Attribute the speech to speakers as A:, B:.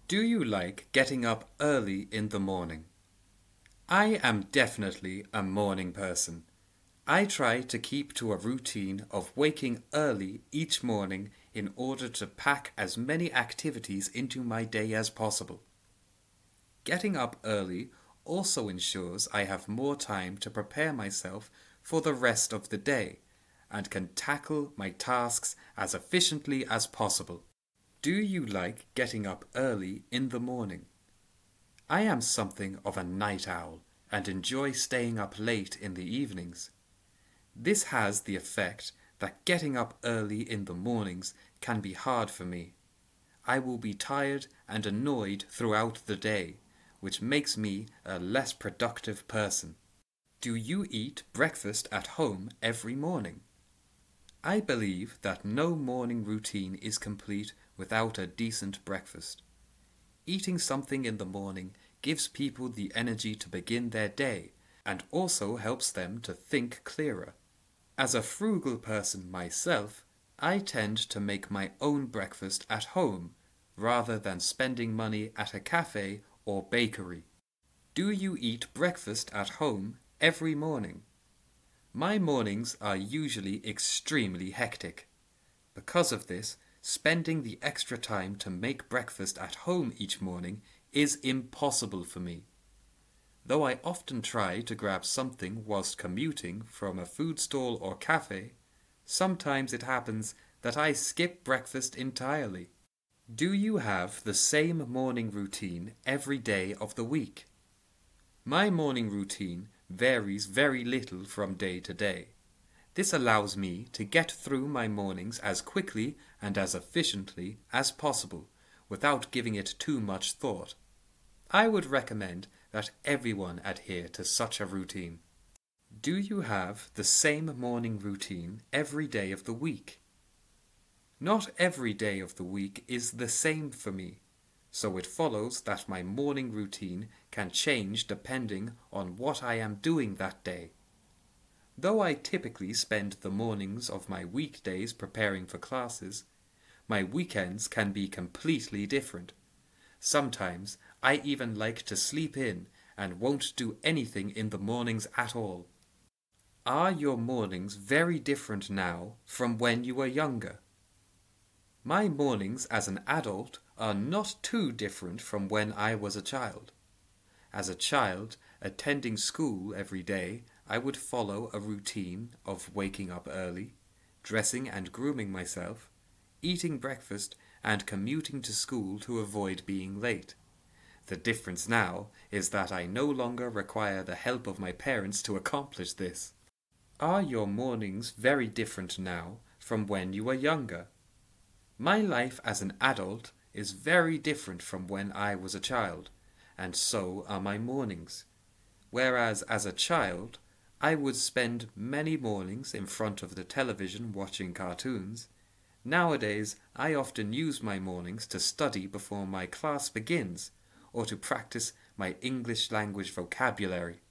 A: Do you like getting up early in the morning? I am definitely a morning person. I try to keep to a routine of waking early each morning in order to pack as many activities into my day as possible. Getting up early also ensures I have more time to prepare myself for the rest of the day and can tackle my tasks as efficiently as possible. Do you like getting up early in the morning? I am something of a night owl and enjoy staying up late in the evenings. This has the effect that getting up early in the mornings can be hard for me. I will be tired and annoyed throughout the day, which makes me a less productive person. Do you eat breakfast at home every morning? I believe that no morning routine is complete without a decent breakfast. Eating something in the morning gives people the energy to begin their day and also helps them to think clearer. As a frugal person myself, I tend to make my own breakfast at home rather than spending money at a cafe or bakery. Do you eat breakfast at home every morning? My mornings are usually extremely hectic. Because of this, spending the extra time to make breakfast at home each morning is impossible for me. Though I often try to grab something whilst commuting from a food stall or cafe, sometimes it happens that I skip breakfast entirely. Do you have the same morning routine every day of the week? My morning routine varies very little from day to day. This allows me to get through my mornings as quickly and as efficiently as possible without giving it too much thought. I would recommend that everyone adhere to such a routine. Do you have the same morning routine every day of the week? Not every day of the week is the same for me, so it follows that my morning routine can change depending on what I am doing that day. Though I typically spend the mornings of my weekdays preparing for classes, my weekends can be completely different. Sometimes I even like to sleep in and won't do anything in the mornings at all. Are your mornings very different now from when you were younger? My mornings as an adult are not too different from when I was a child. As a child, attending school every day, I would follow a routine of waking up early, dressing and grooming myself, eating breakfast, and commuting to school to avoid being late. The difference now is that I no longer require the help of my parents to accomplish this. Are your mornings very different now from when you were younger? My life as an adult is very different from when I was a child, and so are my mornings. Whereas as a child, I would spend many mornings in front of the television watching cartoons. Nowadays, I often use my mornings to study before my class begins, or to practice my English language vocabulary.